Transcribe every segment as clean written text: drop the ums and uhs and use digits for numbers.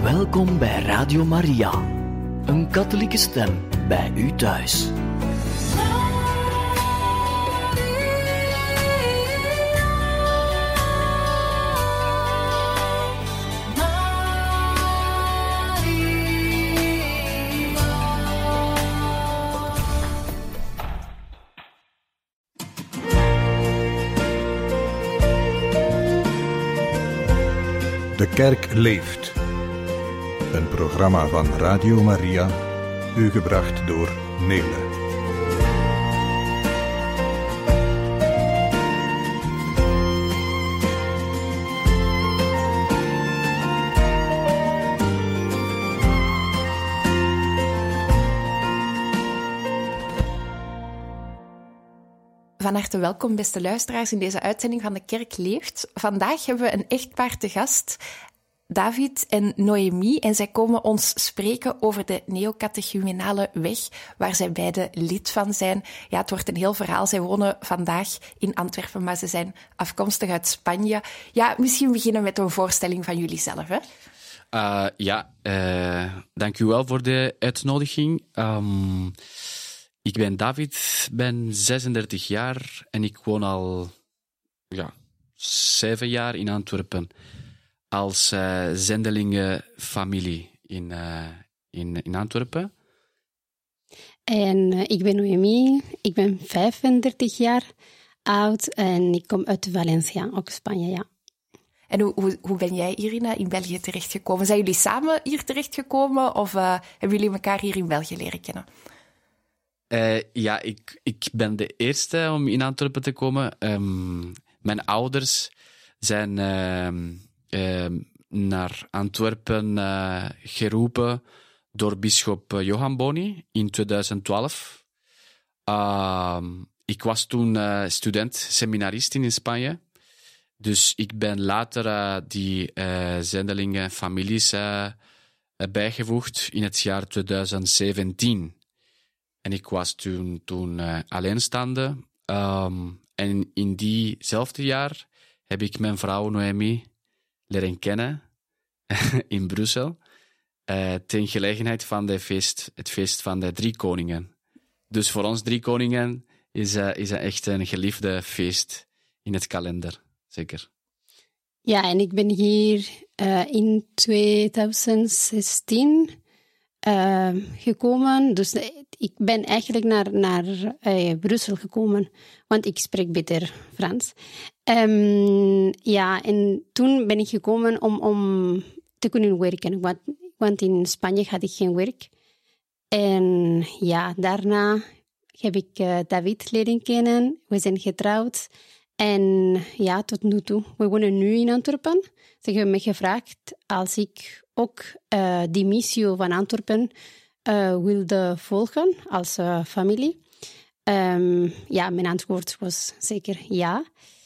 Welkom bij Radio Maria, een katholieke stem bij u thuis. De Kerk leeft. Een programma van Radio Maria, u gebracht door Nele. Van harte welkom, beste luisteraars, in deze uitzending van De Kerk leeft. Vandaag hebben we een echtpaar te gast, David en Noémie, en zij komen ons spreken over de neocatechumenale weg, waar zij beide lid van zijn. Ja, het wordt een heel verhaal. Zij wonen vandaag in Antwerpen, maar ze zijn afkomstig uit Spanje. Ja, misschien beginnen met een voorstelling van jullie zelf, hè? Dank u wel voor de uitnodiging. Ik ben David, ben 36 jaar en ik woon al 7 jaar in Antwerpen als zendelingenfamilie in Antwerpen. En ik ben Noémie, ik ben 35 jaar oud en ik kom uit Valencia, ook Spanje, ja. En hoe ben jij, Irina, in België terechtgekomen? Zijn jullie samen hier terechtgekomen of hebben jullie elkaar hier in België leren kennen? Ik ben de eerste om in Antwerpen te komen. Mijn ouders zijn naar Antwerpen geroepen door bisschop Johan Boni in 2012. Ik was toen student, seminarist in Spanje. Dus ik ben later die zendelingenfamilies bijgevoegd in het jaar 2017. En ik was toen alleenstaande. En in diezelfde jaar heb ik mijn vrouw Noémie leren kennen in Brussel. Ten gelegenheid van het feest van de Drie Koningen. Dus voor ons Drie Koningen is echt een geliefde feest in het kalender. Zeker. Ja, en ik ben hier in 2016 gekomen. Dus ik ben eigenlijk naar Brussel gekomen, want ik spreek beter Frans. En toen ben ik gekomen om te kunnen werken, want in Spanje had ik geen werk. En ja, daarna heb ik David leren kennen. We zijn getrouwd. En ja, tot nu toe. We wonen nu in Antwerpen. Ze hebben me gevraagd als ik ook die missie van Antwerpen wilde volgen als familie. Mijn antwoord was zeker ja.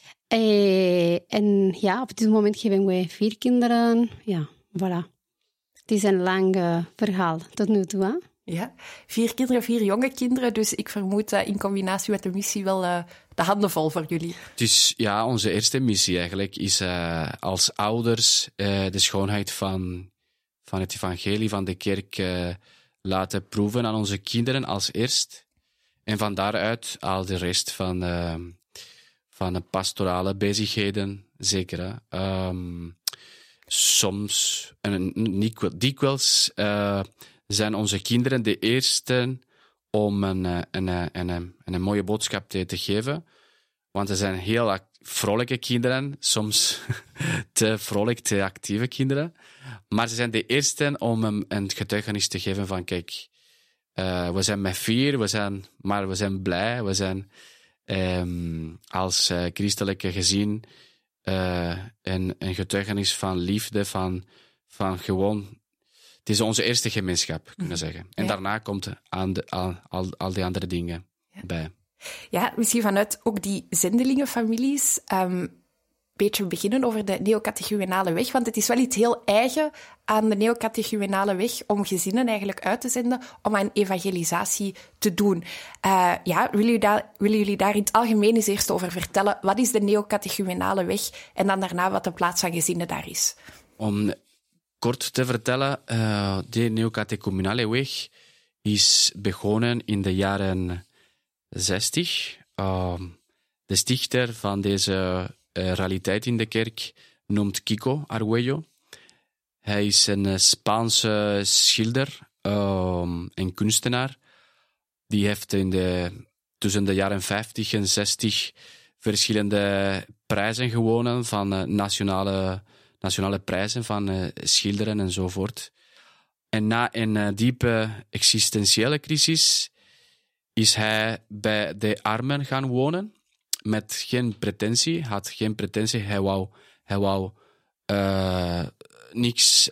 En ja, op dit moment hebben we 4 kinderen. Ja, voilà. Het is een lang verhaal tot nu toe, hè? Ja, 4 kinderen, 4 jonge kinderen. Dus ik vermoed in combinatie met de missie wel de handen vol voor jullie. Dus ja, onze eerste missie eigenlijk is als ouders de schoonheid van het evangelie, van de kerk laten proeven aan onze kinderen als eerst. En van daaruit al de rest van de pastorale bezigheden, zeker. Soms, en dikwijls, zijn onze kinderen de eerste om een mooie boodschap te geven. Want ze zijn heel vrolijke kinderen, soms te vrolijk, te actieve kinderen. Maar ze zijn de eerste om een getuigenis te geven van, kijk, we zijn met 4, maar we zijn blij, we zijn als christelijke gezin een getuigenis van liefde, van gewoon... Het is onze eerste gemeenschap, kunnen zeggen. En daarna komt al die andere dingen bij. Ja, misschien vanuit ook die zendelingenfamilies beetje beginnen over de neocatechumenale weg, want het is wel iets heel eigen aan de neocatechumenale weg om gezinnen eigenlijk uit te zenden om aan evangelisatie te doen. Willen jullie daar in het algemeen eens eerst over vertellen? Wat is de neocatechumenale weg? En dan daarna wat de plaats van gezinnen daar is? kort te vertellen, de neocatechumenale weg is begonnen in de jaren 60. De stichter van deze realiteit in de kerk noemt Kiko Arguello. Hij is een Spaanse schilder en kunstenaar. Die heeft tussen de jaren 50 en 60 verschillende prijzen gewonnen van nationale prijzen van schilderen enzovoort. En na een diepe existentiële crisis is hij bij de armen gaan wonen, met geen pretentie. Hij wou niks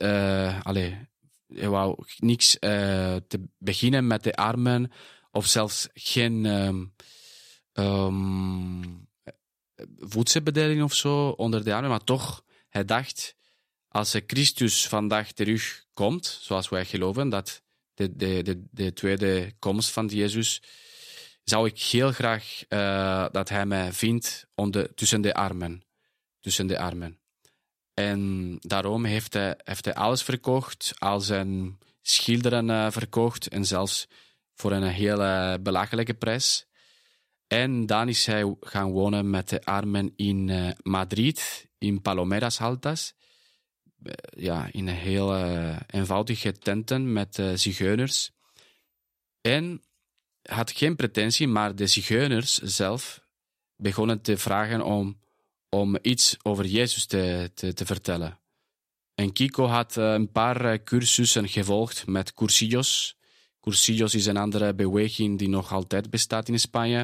te beginnen met de armen, of zelfs geen voedselbedeling of zo onder de armen, maar toch, hij dacht, als Christus vandaag terugkomt, zoals wij geloven, dat de tweede komst van Jezus, zou ik heel graag dat hij mij vindt tussen de armen. En daarom heeft hij alles verkocht, al zijn schilderen verkocht, en zelfs voor een heel belachelijke prijs. En dan is hij gaan wonen met de armen in Madrid, in Palomeras Altas. In heel eenvoudige tenten met zigeuners. En had geen pretentie, maar de zigeuners zelf begonnen te vragen om iets over Jezus te vertellen. En Kiko had een paar cursussen gevolgd met cursillos. Cursillos is een andere beweging die nog altijd bestaat in Spanje,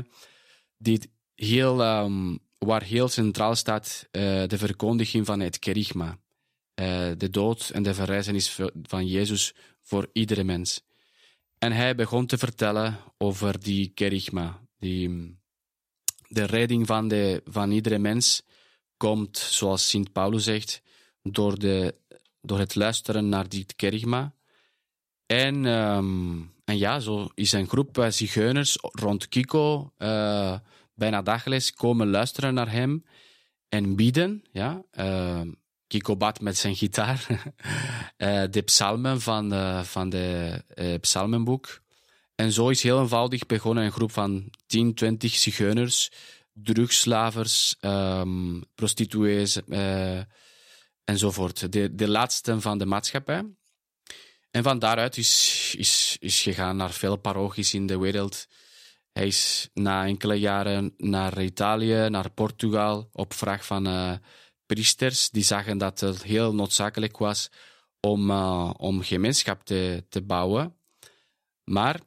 waar heel centraal staat de verkondiging van het kerygma. De dood en de verrijzenis van Jezus voor iedere mens. En hij begon te vertellen over die kerygma. De redding van iedere mens komt, zoals Sint Paulus zegt, door het luisteren naar dit kerygma. En zo is een groep zigeuners rond Kiko bijna dagelijks komen luisteren naar hem en bidden. Ja. Kiko bad met zijn gitaar de psalmen van de psalmenboek. En zo is heel eenvoudig begonnen een groep van 10, 20 zigeuners, drugsslavers, prostituees enzovoort. De laatsten van de maatschappij. En van daaruit is gegaan naar veel parochies in de wereld. Hij is na enkele jaren naar Italië, naar Portugal, op vraag van priesters die zagen dat het heel noodzakelijk was om gemeenschap te bouwen. Maar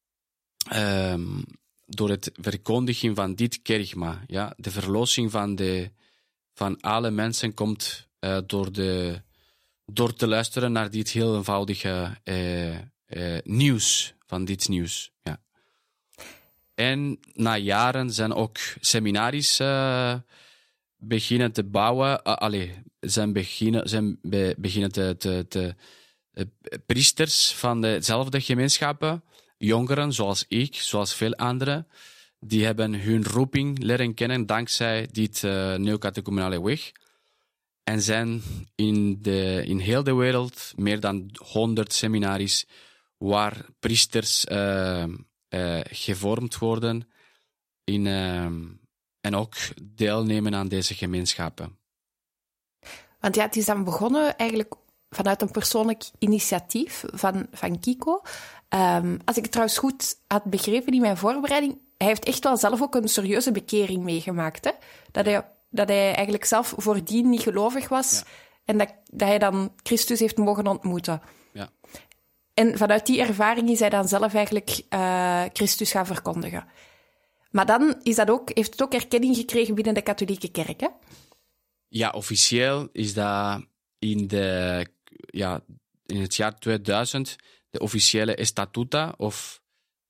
door het verkondigen van dit kerygma, ja, de verlossing van alle mensen komt door te luisteren naar dit heel eenvoudige nieuws, van dit nieuws. Ja. En na jaren zijn ook seminaries beginnen te bouwen. Zijn beginnen te priesters van dezelfde gemeenschappen, jongeren zoals ik, zoals veel anderen, die hebben hun roeping leren kennen dankzij dit neocatechumenale weg. En zijn in heel de wereld meer dan 100 seminaries waar priesters gevormd worden en ook deelnemen aan deze gemeenschappen. Want ja, het is dan begonnen eigenlijk vanuit een persoonlijk initiatief van Kiko. Als ik het trouwens goed had begrepen in mijn voorbereiding, hij heeft echt wel zelf ook een serieuze bekering meegemaakt. Hè? Dat hij eigenlijk zelf voordien niet gelovig was, ja. En dat hij dan Christus heeft mogen ontmoeten. Ja. En vanuit die ervaring is hij dan zelf eigenlijk Christus gaan verkondigen. Maar dan heeft het ook erkenning gekregen binnen de katholieke kerk, hè? Ja, officieel is dat in het jaar 2000 de officiële estatuta, of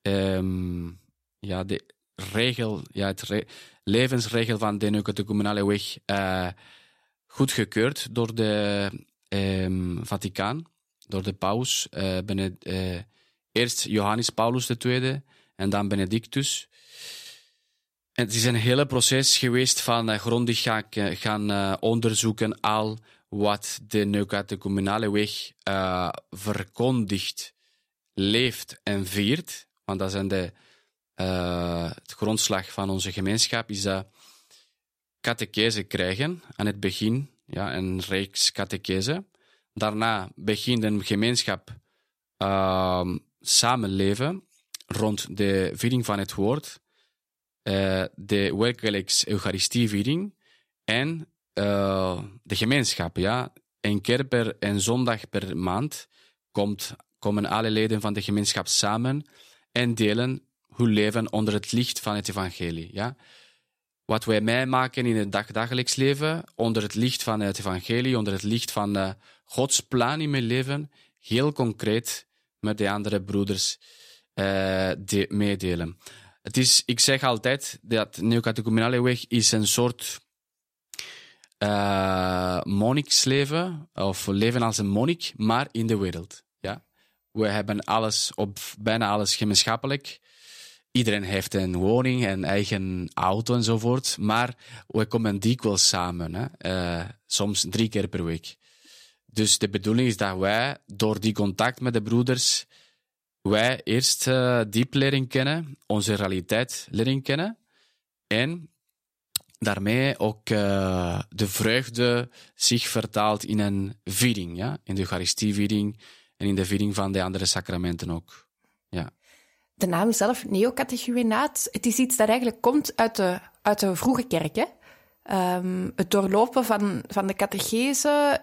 de regel, levensregel van de neocatechumenale weg goedgekeurd door de Vaticaan, door de paus. Eerst Johannes Paulus II en dan Benedictus. En het is een hele proces geweest van grondig gaan onderzoeken al wat de neocatechumenale weg verkondigt, leeft en viert, want dat zijn het grondslag van onze gemeenschap, is dat catechese krijgen aan het begin, een reeks catechese. Daarna begint een gemeenschap samenleven rond de viering van het woord, de wekelijks Eucharistieviering en de gemeenschap. Een keer per en zondag per maand komen alle leden van de gemeenschap samen en delen hun leven onder het licht van het evangelie. Ja? Wat wij meemaken in het dagelijks leven, onder het licht van het evangelie, onder het licht van Gods plan in mijn leven, heel concreet met de andere broeders meedelen. Ik zeg altijd dat de neocatechumenale weg is een soort monniksleven, of leven als een monnik, maar in de wereld. Ja? We hebben bijna alles gemeenschappelijk. Iedereen heeft een woning, een eigen auto enzovoort, maar we komen dikwijls samen, soms 3 keer per week. Dus de bedoeling is dat wij, door die contact met de broeders, wij eerst diep leren kennen, onze realiteit leren kennen, en daarmee ook de vreugde zich vertaalt in een viering, in de Eucharistieviering en in de viering van de andere sacramenten ook. Ja. De naam zelf, neocatechumenaat, het is iets dat eigenlijk komt uit de vroege kerk. Hè? Het doorlopen van de catechese.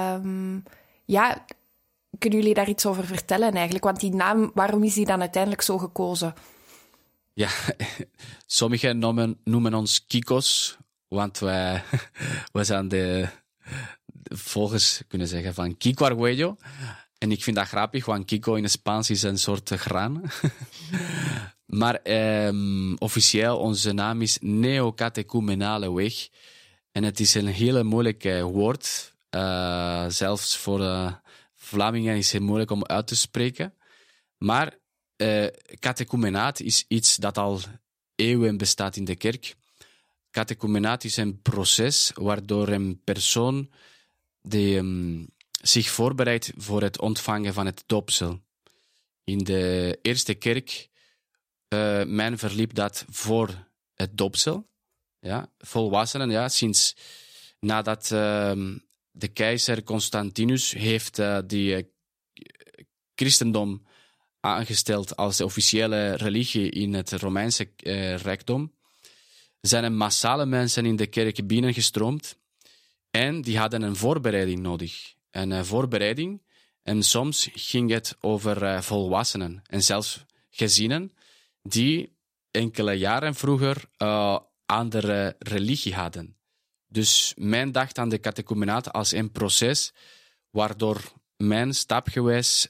Kunnen jullie daar iets over vertellen eigenlijk? Want die naam, waarom is die dan uiteindelijk zo gekozen? Ja, sommigen noemen ons Kikos, want wij zijn de volgers, kunnen zeggen, van Kiko Arguello. En ik vind dat grappig, want Kiko in het Spaans is een soort graan. Maar officieel, onze naam is Neocatechumenale Weg. En het is een hele moeilijk woord. Zelfs voor Vlamingen is het moeilijk om uit te spreken. Maar catechumenaat is iets dat al eeuwen bestaat in de kerk. Catechumenaat is een proces waardoor een persoon zich voorbereidt voor het ontvangen van het doopsel. In de eerste kerk, men verliep dat voor het doopsel. Ja, volwassenen, sinds nadat de keizer Constantinus heeft die christendom aangesteld als de officiële religie in het Romeinse rijkdom, zijn er massale mensen in de kerk binnengestroomd en die hadden een voorbereiding nodig. Een voorbereiding, en soms ging het over volwassenen en zelfs gezinnen die enkele jaren vroeger andere religie hadden. Dus men dacht aan de catechumenaat als een proces waardoor men stapgewijs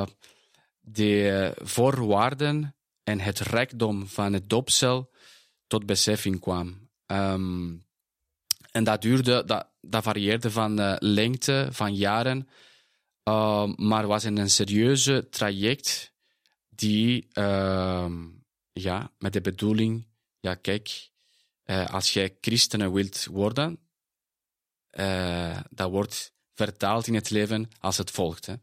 de voorwaarden en het rijkdom van het doopsel tot beseffing kwam. En dat varieerde van lengte, van jaren, maar was een serieuze traject die met de bedoeling, kijk, als jij christenen wilt worden, dat wordt vertaald in het leven als het volgt. Hè.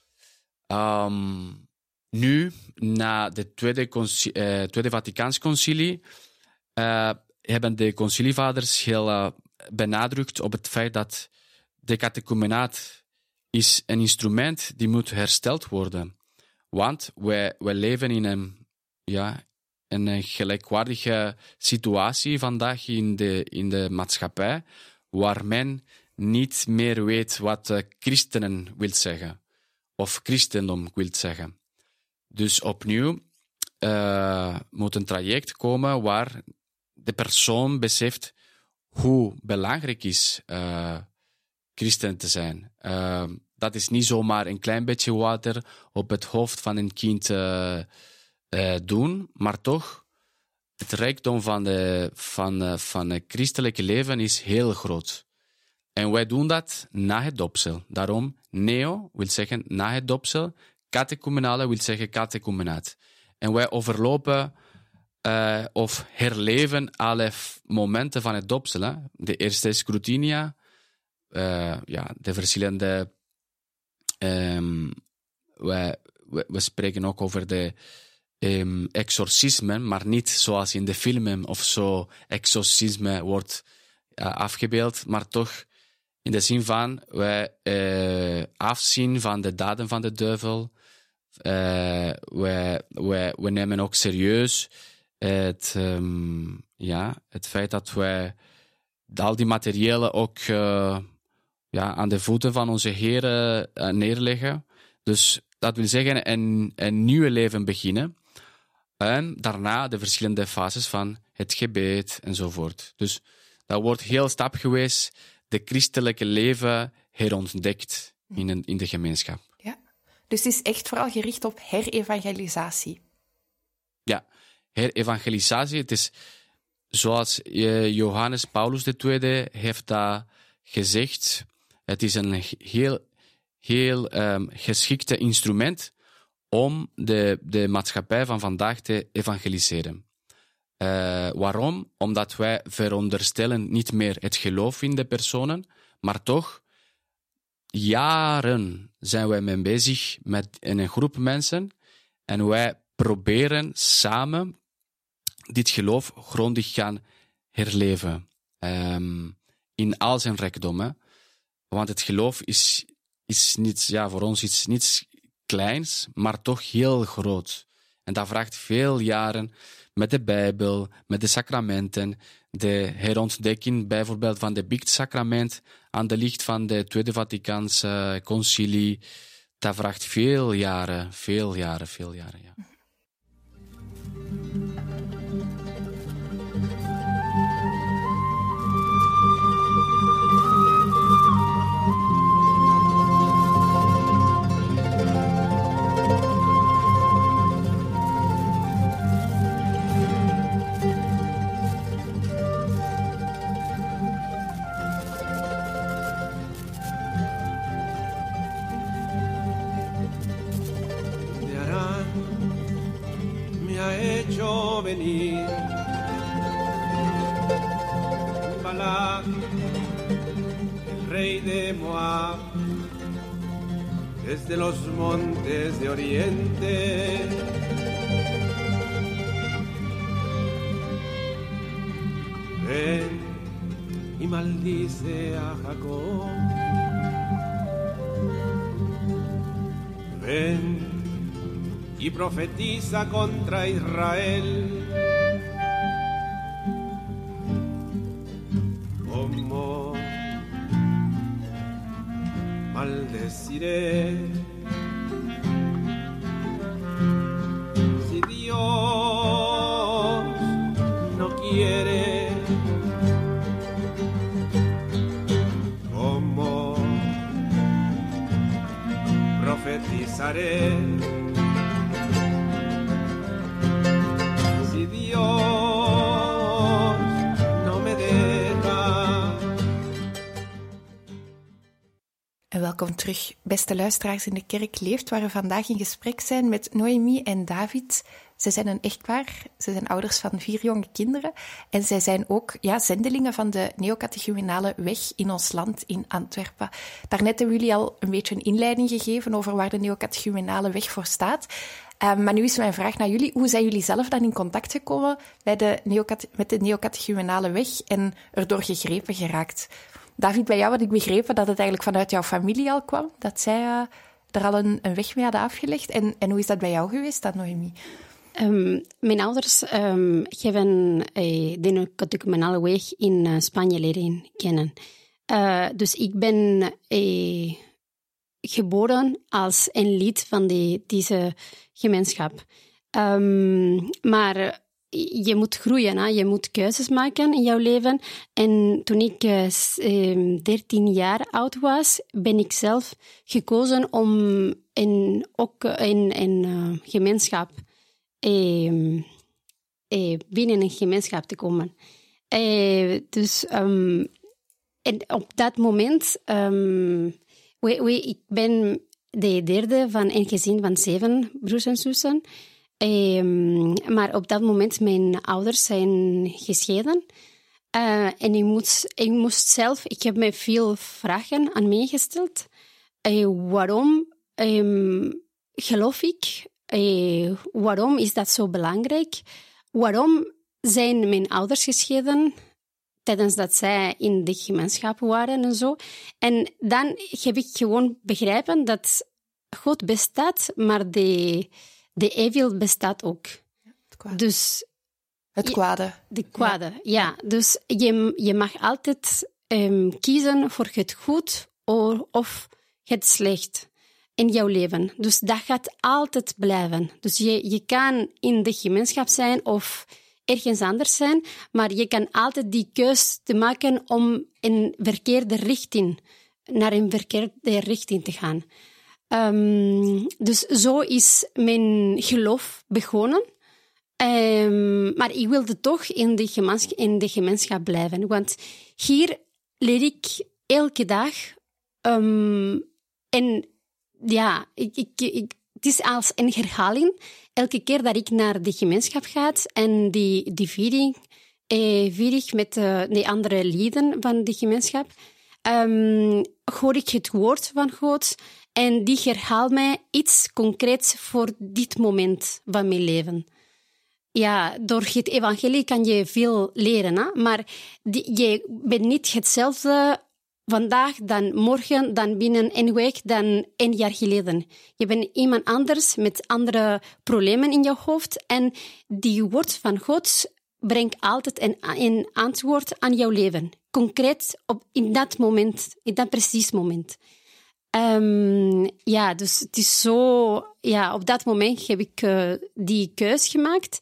Nu, na de Tweede Vaticaans Concilie, hebben de concilievaders heel benadrukt op het feit dat de catechumenaat is een instrument die moet hersteld worden. Want wij leven in een gelijkwaardige situatie vandaag in de maatschappij, waar men niet meer weet wat christenen wil zeggen, of christendom wil zeggen. Dus opnieuw moet een traject komen waar de persoon beseft hoe belangrijk is christen te zijn. Dat is niet zomaar een klein beetje water op het hoofd van een kind doen, maar toch, het rijkdom van het christelijke leven is heel groot. En wij doen dat na het doopsel. Daarom, neo wil zeggen na het doopsel, catechumenale wil zeggen catechumenaat. En wij overlopen of herleven alle momenten van het doopsel. Hè? De eerste scrutinia, de verschillende... We spreken ook over de exorcismen, maar niet zoals in de filmen of zo exorcisme wordt afgebeeld, maar toch in de zin van wij afzien van de daden van de duivel. We nemen ook serieus het feit dat wij al die materiële ook aan de voeten van onze Heer neerleggen. Dus dat wil zeggen een nieuw leven beginnen. En daarna de verschillende fases van het gebed enzovoort. Dus dat wordt heel stapgewijs de christelijke leven herontdekt in de gemeenschap. Ja, dus het is echt vooral gericht op herevangelisatie. Ja, herevangelisatie. Het is zoals Johannes Paulus II heeft dat gezegd. Het is een heel geschikte instrument om de maatschappij van vandaag te evangeliseren. Waarom? Omdat wij veronderstellen niet meer het geloof in de personen, maar toch jaren zijn wij mee bezig met een groep mensen en wij proberen samen dit geloof grondig gaan herleven. In al zijn rijkdom. Hè? Want het geloof is niet, voor ons iets niets kleins, maar toch heel groot. En dat vraagt veel jaren met de Bijbel, met de sacramenten, de herontdekking bijvoorbeeld van de Biehtsacrament aan de licht van de Tweede Vaticaanse Concilie. Dat vraagt veel jaren. Ja. Venir Balak, el rey de Moab, desde los montes de Oriente. Ven y maldice a Jacob. Ven y profetiza contra Israel. ¿Cómo maldeciré si Dios no quiere? ¿Cómo profetizaré si Dios no me deja? En welkom terug, beste luisteraars in de Kerk Leeft, waar we vandaag in gesprek zijn met Noémie en David. Ze zijn een echtpaar, ze zijn ouders van 4 jonge kinderen en zij zijn ook zendelingen van de neocatechumenale weg in ons land, in Antwerpen. Daarnet hebben jullie al een beetje een inleiding gegeven over waar de neocatechumenale weg voor staat. Maar nu is mijn vraag naar jullie, hoe zijn jullie zelf dan in contact gekomen met de neocatechumenale weg en erdoor gegrepen geraakt? David, bij jou had ik begrepen dat het eigenlijk vanuit jouw familie al kwam, dat zij er al een weg mee hadden afgelegd. En hoe is dat bij jou geweest dan, Noémie? Mijn ouders hebben de neocatechumenale weg in Spanje leren kennen. Dus ik ben geboren als een lid van deze gemeenschap. Maar je moet groeien, hè? Je moet keuzes maken in jouw leven. En toen ik 13 jaar oud was, ben ik zelf gekozen om ook in een gemeenschap binnen een gemeenschap te komen. Dus en op dat moment, ik ben de derde van een gezin van 7 broers en zussen. Maar op dat moment mijn ouders zijn gescheiden. En ik moest zelf... Ik heb mij veel vragen aan mij gesteld. Waarom geloof ik? Waarom is dat zo belangrijk? Waarom zijn mijn ouders gescheiden tijdens dat zij in de gemeenschap waren en zo? En dan heb ik gewoon begrepen dat God bestaat, maar de evil bestaat ook. Dus... Het kwade. De kwade, ja. Dus je mag altijd kiezen voor het goed of het slecht in jouw leven. Dus dat gaat altijd blijven. Dus je kan in de gemeenschap zijn of ergens anders zijn, maar je kan altijd die keus te maken om naar een verkeerde richting te gaan. Dus zo is mijn geloof begonnen. Maar ik wilde toch in de gemeenschap blijven. Want hier leer ik elke dag. En ja, het is als een herhaling. Elke keer dat ik naar de gemeenschap ga en die vier ik met de andere leden van de gemeenschap, hoor ik het woord van God en die herhaalt mij iets concreets voor dit moment van mijn leven. Ja, door het evangelie kan je veel leren, hè? Maar je bent niet hetzelfde vandaag dan morgen, dan binnen een week, dan 1 jaar geleden. Je bent iemand anders met andere problemen in je hoofd en die woord van God brengt altijd een antwoord aan jouw leven. Concreet in dat moment, in dat precies moment. Ja, dus het is zo... Ja, op dat moment heb ik die keus gemaakt.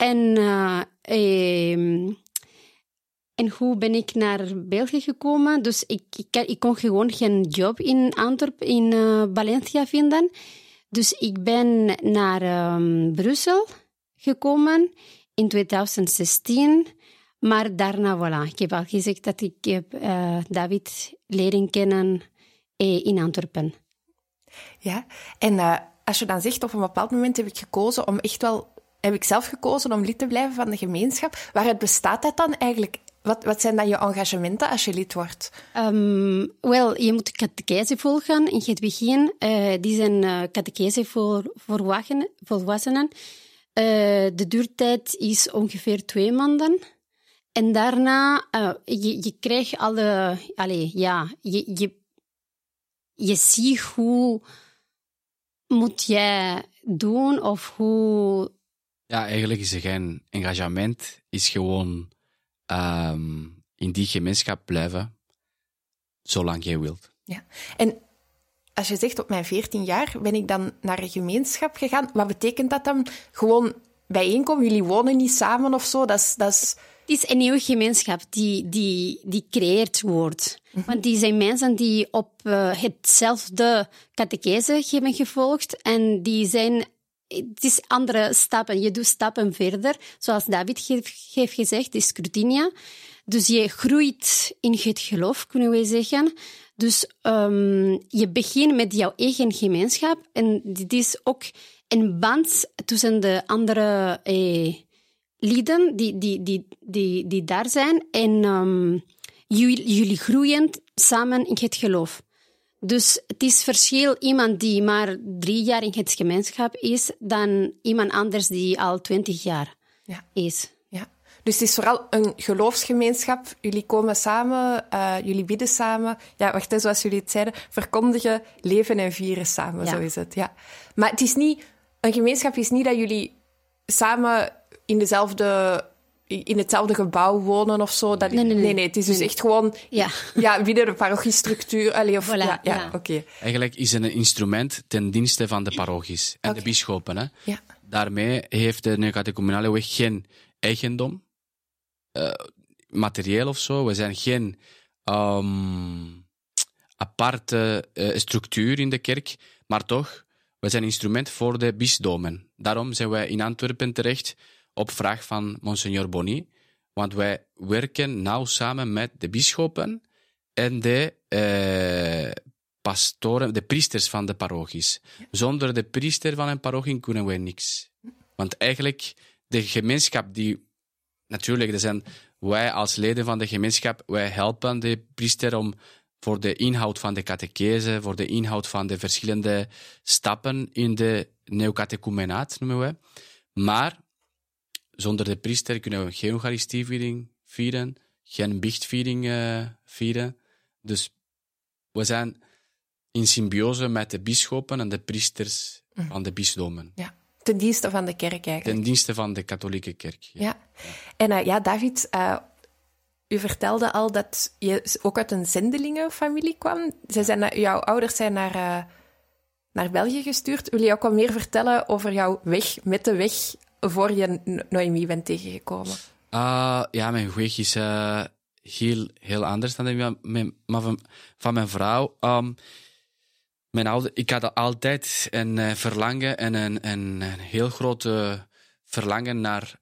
En hoe ben ik naar België gekomen? Dus ik kon gewoon geen job in Antwerpen, in Valencia vinden. Dus ik ben naar Brussel gekomen in 2016. Maar daarna, voilà, ik heb al gezegd dat ik heb David leren kennen in Antwerpen. Ja, en als je dan zegt, op een bepaald moment heb ik zelf gekozen om lid te blijven van de gemeenschap. Waaruit bestaat dat dan eigenlijk? Wat zijn dan je engagementen als je lid wordt? Wel, je moet catechese volgen in het begin. Die zijn catechese voor volwassenen. De duurtijd is ongeveer 2 maanden. En daarna, je krijgt je ziet hoe moet jij doen of hoe... Ja, eigenlijk is er geen engagement. Is gewoon in die gemeenschap blijven, zolang jij wilt. Ja. En als je zegt, op mijn 14 jaar ben ik dan naar een gemeenschap gegaan. Wat betekent dat dan? Gewoon bijeenkomen? Jullie wonen niet samen of zo? Dat is... Het is een nieuwe gemeenschap die creëerd wordt. Want die zijn mensen die op hetzelfde catechese hebben gevolgd en die zijn... Het is andere stappen. Je doet stappen verder. Zoals David heeft gezegd, is scrutinia. Dus je groeit in het geloof, kunnen we zeggen. Dus je begint met jouw eigen gemeenschap. En dit is ook een band tussen de andere lieden die daar zijn. En jullie groeien samen in het geloof. Dus het is verschil iemand die maar 3 jaar in het gemeenschap is dan iemand anders die al 20 jaar is. Ja. Dus het is vooral een geloofsgemeenschap. Jullie komen samen, jullie bidden samen. Ja, wacht, zoals jullie het zeiden, verkondigen, leven en vieren samen. Ja. Zo is het, ja. Maar het is niet... Een gemeenschap is niet dat jullie samen in hetzelfde gebouw wonen of zo. Nee, het is dus echt gewoon binnen de parochiestructuur. Oké. Eigenlijk is het een instrument ten dienste van de parochies en de bisschoppen. Hè? Ja. Daarmee heeft de neocatechumenale weg geen eigendom, materieel of zo. We zijn geen aparte structuur in de kerk, maar toch, we zijn een instrument voor de bisdomen. Daarom zijn wij in Antwerpen terecht op vraag van Monseigneur Bonny, want wij werken nauw samen met de bisschoppen en de pastoren, de priesters van de parochies. Zonder de priester van een parochie kunnen wij niks. Want eigenlijk, de gemeenschap die... Natuurlijk, er zijn wij als leden van de gemeenschap, wij helpen de priester om voor de inhoud van de catechese, voor de inhoud van de verschillende stappen in de neocatechumenaat, noemen we. Maar zonder de priester kunnen we geen Eucharistieviering vieren, geen biechtviering vieren. Dus we zijn in symbiose met de bisschoppen en de priesters van de bisdommen. Ja, ten dienste van de kerk eigenlijk. Ten dienste van de katholieke kerk. Ja. Ja. En David, u vertelde al dat je ook uit een zendelingenfamilie kwam. Jouw ouders zijn naar België gestuurd. Wil je ook wat meer vertellen over jouw weg met de weg voor je Noémie bent tegengekomen? Ja, mijn weg is heel anders dan van mijn vrouw. Ik had altijd een verlangen en een heel grote verlangen naar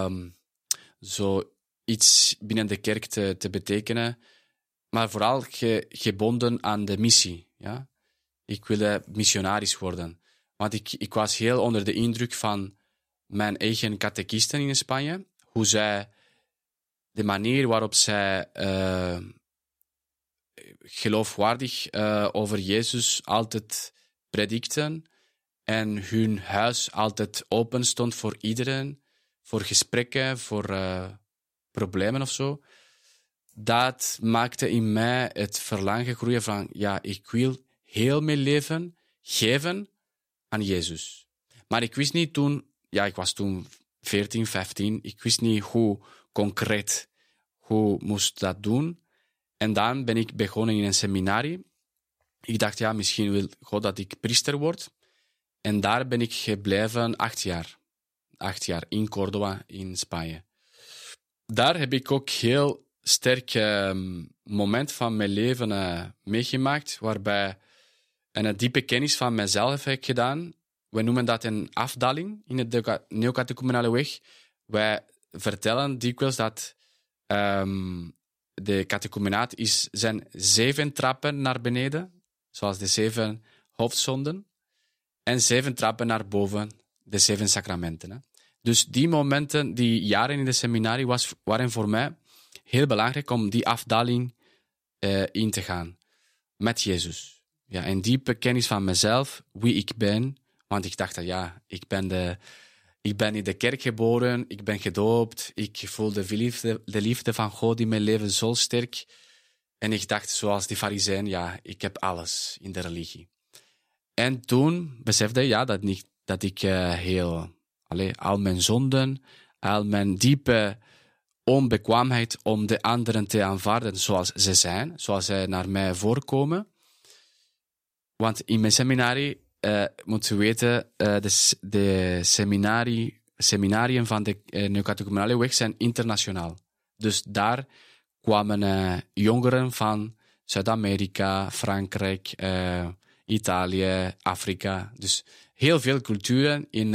zoiets binnen de kerk te betekenen, maar vooral gebonden aan de missie. Ja? Ik wilde missionaris worden, want ik was heel onder de indruk van mijn eigen catechisten in Spanje, hoe zij, de manier waarop zij geloofwaardig over Jezus altijd predikten en hun huis altijd open stond voor iedereen, voor gesprekken, voor problemen of zo. Dat maakte in mij het verlangen groeien van, ja, ik wil heel mijn leven geven aan Jezus. Maar ik wist niet toen, ik was toen 14, 15, ik wist niet hoe concreet, hoe moest dat doen. En dan ben ik begonnen in een seminarie. Ik dacht, misschien wil God dat ik priester word. En daar ben ik gebleven 8 jaar. 8 jaar in Córdoba, in Spanje. Daar heb ik ook heel sterk moment van mijn leven meegemaakt, waarbij een diepe kennis van mezelf heb ik gedaan. We noemen dat een afdaling in de neocatechumenale weg. Wij vertellen dikwijls dat de catechumenaat zijn 7 trappen naar beneden, zoals de 7 hoofdzonden, en 7 trappen naar boven, de 7 sacramenten. Hè. Dus die momenten, die jaren in de seminarie, waren voor mij heel belangrijk om die afdaling in te gaan met Jezus. Ja, een diepe kennis van mezelf, wie ik ben, want ik dacht dat ik ben in de kerk geboren, ik ben gedoopt, ik voel de liefde van God in mijn leven zo sterk. En ik dacht, zoals die farizeeën, ik heb alles in de religie. En toen besefte ik dat ik al mijn zonden, al mijn diepe onbekwaamheid om de anderen te aanvaarden zoals ze zijn, zoals zij naar mij voorkomen. Want in mijn seminarie, moet je weten, de seminariën van de neocatechumenale weg zijn internationaal. Dus daar kwamen jongeren van Zuid-Amerika, Frankrijk, Italië, Afrika. Dus heel veel culturen in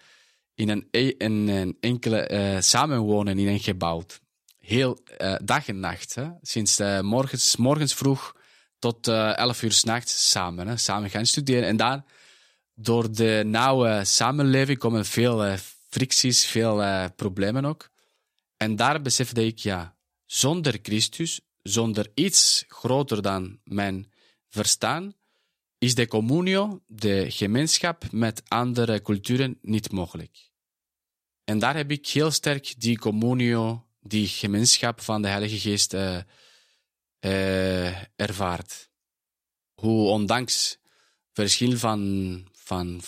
een enkele samenwonen in een gebouw. Heel dag en nacht. Hè? Sinds morgens vroeg tot 11 uur 's nachts samen gaan studeren. En daar, door de nauwe samenleving, komen veel fricties, veel problemen ook. En daar besefte ik, zonder Christus, zonder iets groter dan mijn verstaan, is de communio, de gemeenschap met andere culturen, niet mogelijk. En daar heb ik heel sterk die communio, die gemeenschap van de Heilige Geest ervaard. Hoe ondanks verschil van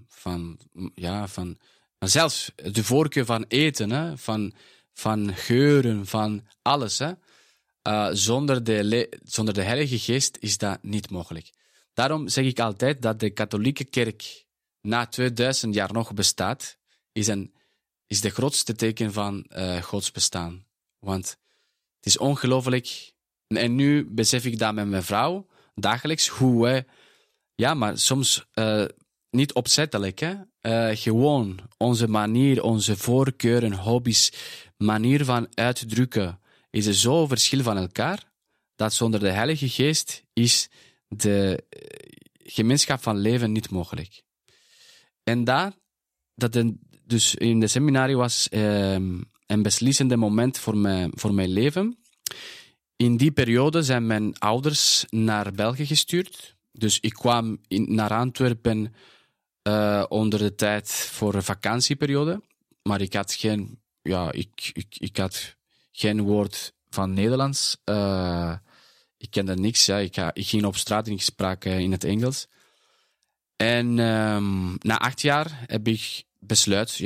zelfs de voorkeur van eten, hè, van geuren, van alles, hè, zonder de Heilige Geest is dat niet mogelijk. Daarom zeg ik altijd dat de katholieke kerk na 2000 jaar nog bestaat, is de grootste teken van Gods bestaan. Want het is ongelooflijk. En nu besef ik dat met mijn vrouw dagelijks, hoe wij, maar soms niet opzettelijk, hè? Gewoon onze manier, onze voorkeuren, hobby's, manier van uitdrukken, is er zo verschil van elkaar, dat zonder de Heilige Geest is de gemeenschap van leven niet mogelijk. En dus in de seminarie was een beslissende moment voor mijn leven. In die periode zijn mijn ouders naar België gestuurd. Dus ik kwam naar Antwerpen onder de tijd voor een vakantieperiode. Maar ik had ik had geen woord van Nederlands. Ik kende niks. Ja. Ik ging op straat en ik sprak in het Engels. En na 8 jaar heb ik besluit,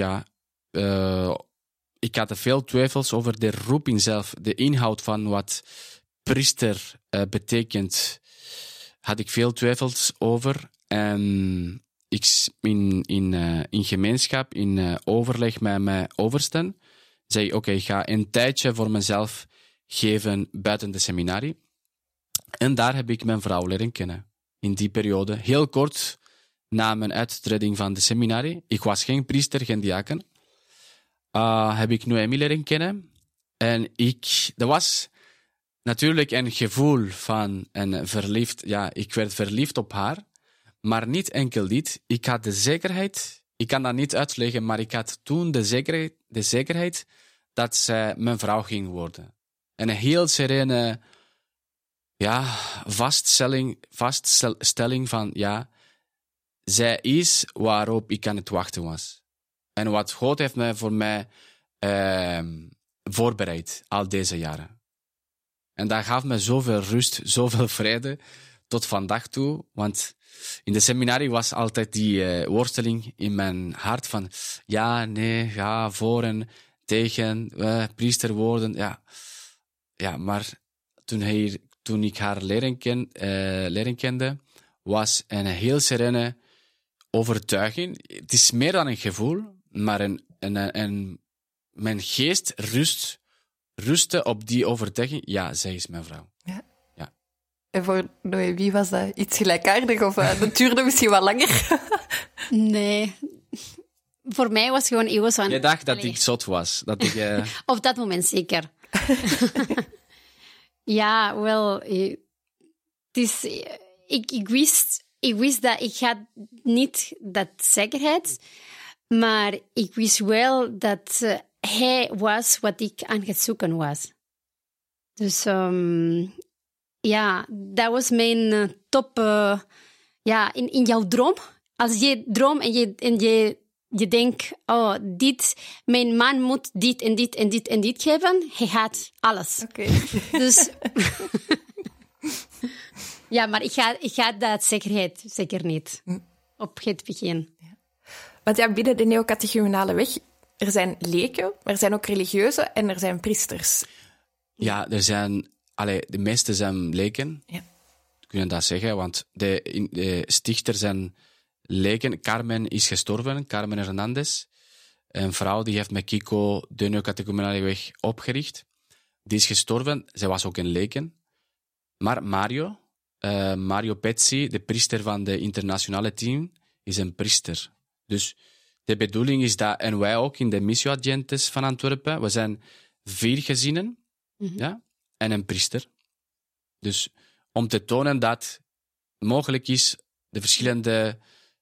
ik had veel twijfels over de roeping zelf, de inhoud van wat priester betekent, had ik veel twijfels over. En ik in gemeenschap, in overleg met mijn oversten, zei oké, ik ga een tijdje voor mezelf geven buiten de seminarie. En daar heb ik mijn vrouw leren kennen. In die periode, heel kort na mijn uittreding van de seminarie. Ik was geen priester, geen diaken. Heb ik Noemi leren kennen. En dat was natuurlijk een gevoel van een verliefd. Ja, ik werd verliefd op haar. Maar niet enkel dit. Ik had de zekerheid. Ik kan dat niet uitleggen, maar ik had toen de zekerheid dat zij mijn vrouw ging worden. En een heel serene vaststelling van zij is waarop ik aan het wachten was. En wat God heeft voor mij voorbereid al deze jaren. En dat gaf me zoveel rust, zoveel vrede tot vandaag toe. Want in de seminarie was altijd die worsteling in mijn hart van ja, nee, ja, voor en tegen, priester worden. Ja, maar toen ik haar leren kende, was een heel serene overtuiging. Het is meer dan een gevoel, maar mijn geest rustte op die overtuiging. Ja, zij is mijn vrouw. Ja. Ja. En voor Noemi was dat iets gelijkaardig of dat duurde misschien wat langer? Nee. Voor mij was het gewoon eeuwig van... Je dacht dat ik zot was. Dat ik, Op dat moment zeker. Ja, wel... Ik wist dat ik had niet dat zekerheid, maar ik wist wel dat hij was wat ik aan het zoeken was. Dus dat was mijn top... in jouw droom, als je droom en je denkt, mijn man moet dit en dit en dit en dit geven, hij had alles. Oké. Dus... Ja, maar ik ga dat zekerheid zeker niet op het begin. Want binnen de neocatechumenale weg, er zijn leken, maar er zijn ook religieuze en er zijn priesters. Ja, er zijn... de meeste zijn leken. Ja. We kunnen dat zeggen, want de stichter zijn leken. Carmen is gestorven, Carmen Hernandez. Een vrouw die heeft met Kiko de neocatechumenale weg opgericht. Die is gestorven, zij was ook een leken. Maar Mario Pezzi, de priester van de internationale team, is een priester. Dus de bedoeling is dat, en wij ook in de Missio Agentes van Antwerpen, we zijn 4 gezinnen en een priester. Dus om te tonen dat mogelijk is de verschillende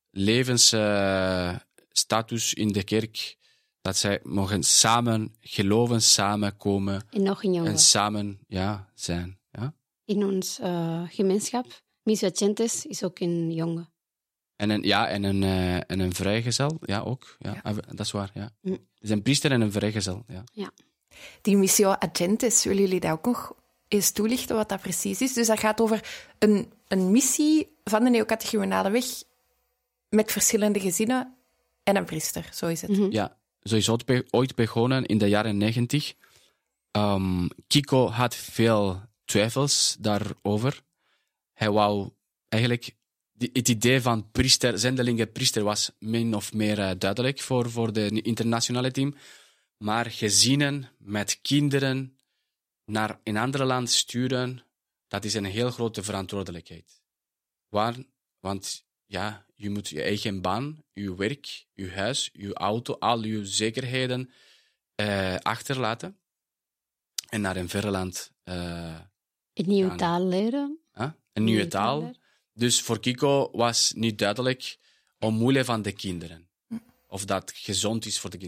levensstatus in de kerk, dat zij mogen samen geloven, samenkomen En nog een jongen. en samen zijn. Ja? In ons gemeenschap, Missio Agentes, is ook een jongen. En een vrijgezel, ja, ook. Ja, dat is waar, ja. Mm. Het is een priester en een vrijgezel, ja. Ja. Die Missio Agentes, willen jullie dat ook nog eens toelichten, wat dat precies is? Dus dat gaat over een missie van de neocatechumenale weg met verschillende gezinnen en een priester, zo is het. Mm-hmm. Ja, zo is het ooit begonnen in de jaren 90. Kiko had veel twijfels daarover. Hij wou eigenlijk... Het idee van zendelinge priester was min of meer duidelijk voor de internationale team. Maar gezinnen met kinderen naar een ander land sturen, dat is een heel grote verantwoordelijkheid. Want je moet je eigen baan, je werk, je huis, je auto, al je zekerheden achterlaten. En naar een verre land... Een nieuwe taal leren. Een nieuwe taal. Dus voor Kiko was niet duidelijk omwille van de kinderen. Of dat gezond is voor de kinderen.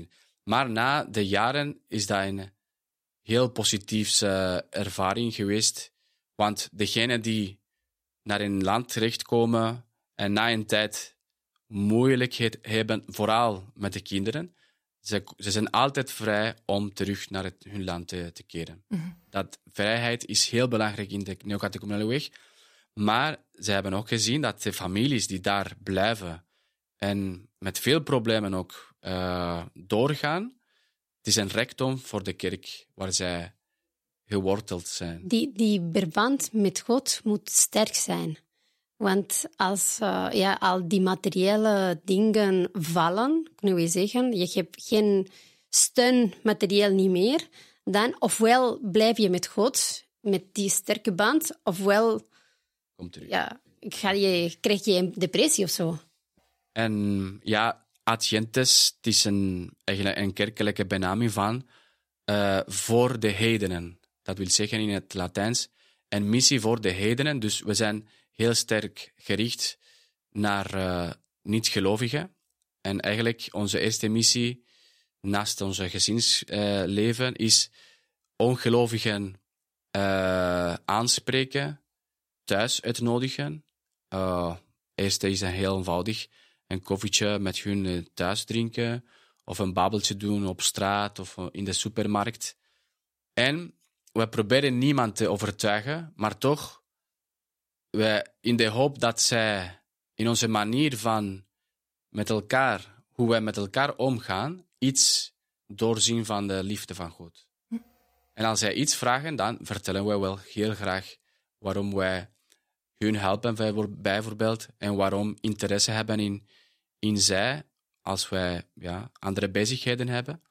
Maar na de jaren is dat een heel positieve ervaring geweest. Want degenen die naar een land terechtkomen en na een tijd moeilijkheid hebben, vooral met de kinderen, ze zijn altijd vrij om terug naar hun land te keren. Dat vrijheid is heel belangrijk in de neocatechumenale weg. Maar ze hebben ook gezien dat de families die daar blijven en met veel problemen ook doorgaan, het is een rijkdom voor de kerk waar zij geworteld zijn. Die verband met God moet sterk zijn. Want als al die materiële dingen vallen, kunnen we zeggen, je hebt geen steun materieel niet meer, dan ofwel blijf je met God, met die sterke band, ofwel Kom terug. krijg je een depressie of zo. En ja, Adventes, het is eigenlijk een kerkelijke benaming van voor de heidenen. Dat wil zeggen in het Latijns, een missie voor de heidenen. Dus we zijn heel sterk gericht naar niet-gelovigen. En eigenlijk onze eerste missie, naast onze gezinsleven, is ongelovigen aanspreken, thuis uitnodigen. Eerste is heel eenvoudig. Een koffietje met hun thuis drinken, of een babbeltje doen op straat of in de supermarkt. En we proberen niemand te overtuigen, maar toch, in de hoop dat zij in onze manier van met elkaar, hoe wij met elkaar omgaan, iets doorzien van de liefde van God. En als zij iets vragen, dan vertellen wij wel heel graag waarom wij hun helpen, bijvoorbeeld, en waarom interesse hebben in zij, als wij andere bezigheden hebben.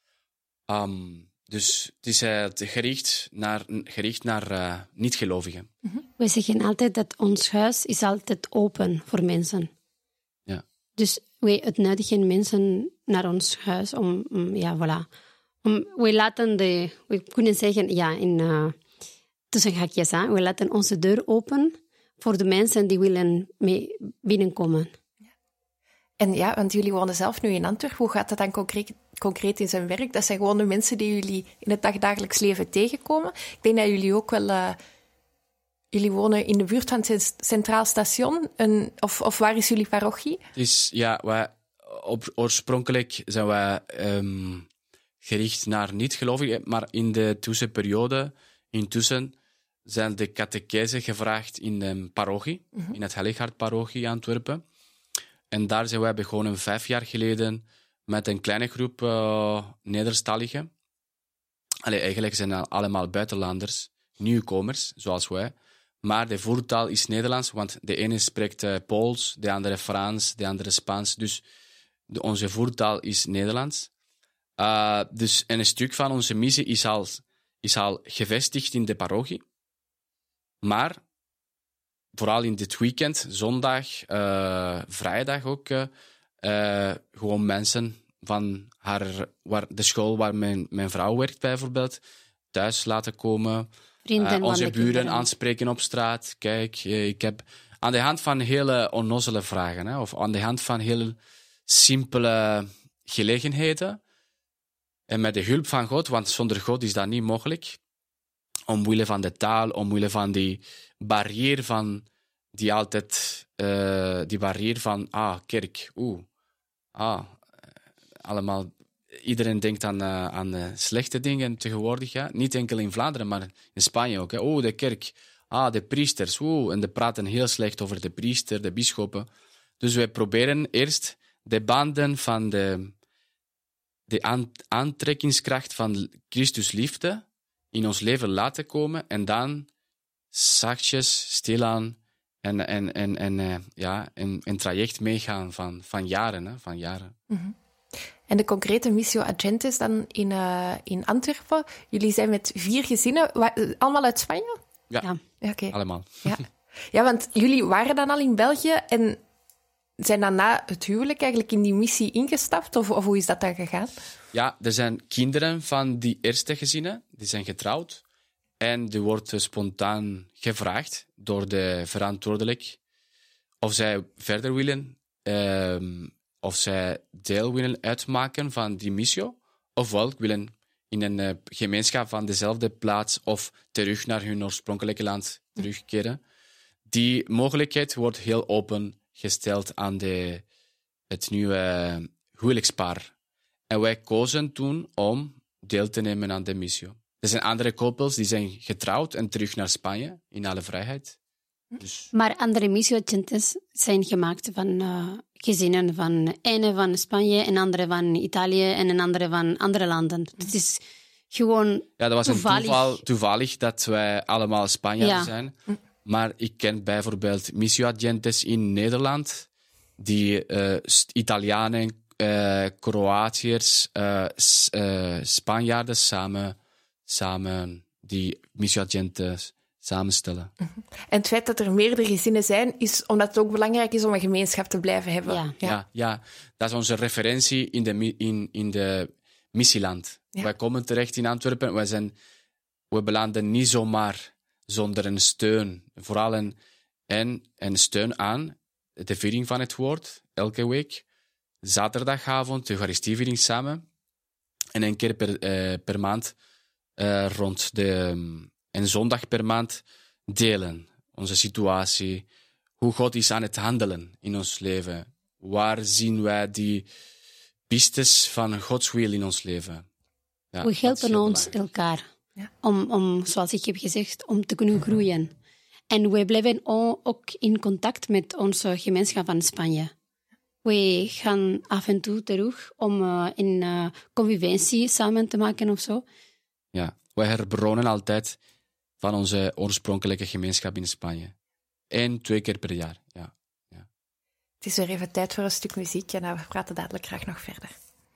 Dus het is gericht naar niet-gelovigen. We zeggen altijd dat ons huis is altijd open voor mensen. Ja. Dus wij uitnodigen mensen naar ons huis om we kunnen zeggen, tussen haakjes, we laten onze deur open voor de mensen die willen mee binnenkomen. En ja, want jullie wonen zelf nu in Antwerpen. Hoe gaat dat dan concreet in zijn werk? Dat zijn gewoon de mensen die jullie in het dagdagelijks leven tegenkomen. Ik denk dat jullie ook wel... jullie wonen in de buurt van het Centraal Station. Of waar is jullie parochie? Dus ja, oorspronkelijk zijn wij gericht naar niet-gelovigen, maar in de tussenperiode, intussen, zijn de catechese gevraagd in de parochie, in het Heilighaard-parochie Antwerpen. En daar zijn wij begonnen 5 jaar geleden met een kleine groep Nederstaligen. Eigenlijk zijn het allemaal buitenlanders, nieuwkomers, zoals wij. Maar de voertaal is Nederlands, want de ene spreekt Pools, de andere Frans, de andere Spaans. Dus onze voertaal is Nederlands. Dus een stuk van onze missie is al gevestigd in de parochie. Maar vooral in dit weekend, zondag, vrijdag ook, gewoon mensen van de school waar mijn vrouw werkt bijvoorbeeld, thuis laten komen. Onze buren aanspreken op straat. Kijk, ik heb aan de hand van hele onnozele vragen, of aan de hand van heel simpele gelegenheden, en met de hulp van God, want zonder God is dat niet mogelijk, omwille van de taal, omwille van die barrière van kerk, allemaal. Iedereen denkt aan slechte dingen tegenwoordig, ja. Niet enkel in Vlaanderen, maar in Spanje ook. Hè. De kerk, de priesters, en die praten heel slecht over de priester, de bisschoppen. Dus wij proberen eerst de banden van de aantrekkingskracht van Christus liefde in ons leven laten komen en dan zachtjes, stilaan een traject meegaan van jaren. Hè, van jaren. Mm-hmm. En de concrete Missio Agentes dan in Antwerpen. Jullie zijn met 4 gezinnen, allemaal uit Spanje? Ja. Okay. Allemaal. Ja, want jullie waren dan al in België en zijn dan na het huwelijk eigenlijk in die missie ingestapt? Of hoe is dat dan gegaan? Ja, er zijn kinderen van die eerste gezinnen, die zijn getrouwd. En die wordt spontaan gevraagd door de verantwoordelijk of zij verder willen, of zij deel willen uitmaken van die missio, Ofwel willen in een gemeenschap van dezelfde plaats of terug naar hun oorspronkelijke land terugkeren. Die mogelijkheid wordt heel open gesteld aan het nieuwe huwelijkspaar. En wij kozen toen om deel te nemen aan de missie. Er zijn andere koppels die zijn getrouwd en terug naar Spanje in alle vrijheid. Dus... Maar andere missieagentes zijn gemaakt van gezinnen van ene van Spanje, een andere van Italië en een andere van andere landen. Het is gewoon Ja, dat was toevallig. toevallig dat wij allemaal Spanjaarden zijn. Maar ik ken bijvoorbeeld missieagentes in Nederland die Italianen, Kroatiërs, Spanjaarden samen die missieagenten samenstellen. En het feit dat er meerdere gezinnen zijn, is omdat het ook belangrijk is om een gemeenschap te blijven hebben. Ja. Ja, dat is onze referentie in de missieland. Ja. Wij komen terecht in Antwerpen. We belanden niet zomaar zonder een steun. Vooral een steun aan de viering van het woord, elke week. Zaterdagavond, de Eucharistieviering samen. En 1 keer per maand en zondag per maand delen. Onze situatie, hoe God is aan het handelen in ons leven. Waar zien wij die pistes van Gods wil in ons leven? Ja, We dat is helpen heel ons belangrijk. elkaar Ja. om, zoals ik heb gezegd, om te kunnen groeien. En we blijven ook in contact met onze gemeenschap van Spanje. We gaan af en toe terug om een conviventie samen te maken of zo. Ja, wij herbronnen altijd van onze oorspronkelijke gemeenschap in Spanje. 1-2 keer per jaar, ja. Het is weer even tijd voor een stuk muziek en we praten dadelijk graag nog verder.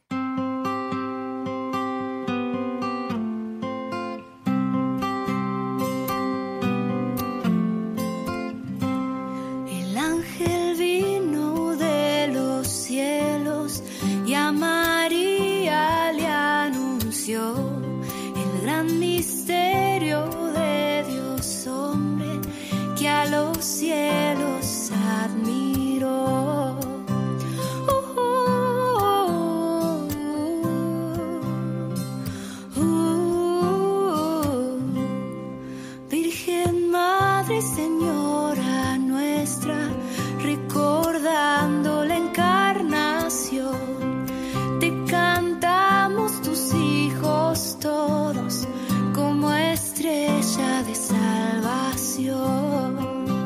El ángel vino de los cielos y a María le anunció el gran misterio de Dios hombre que a los cielos admiró. Virgen Madre Señora nuestra, recordando la encarnación, te cantamos tus hijos todos como estrella de salvación.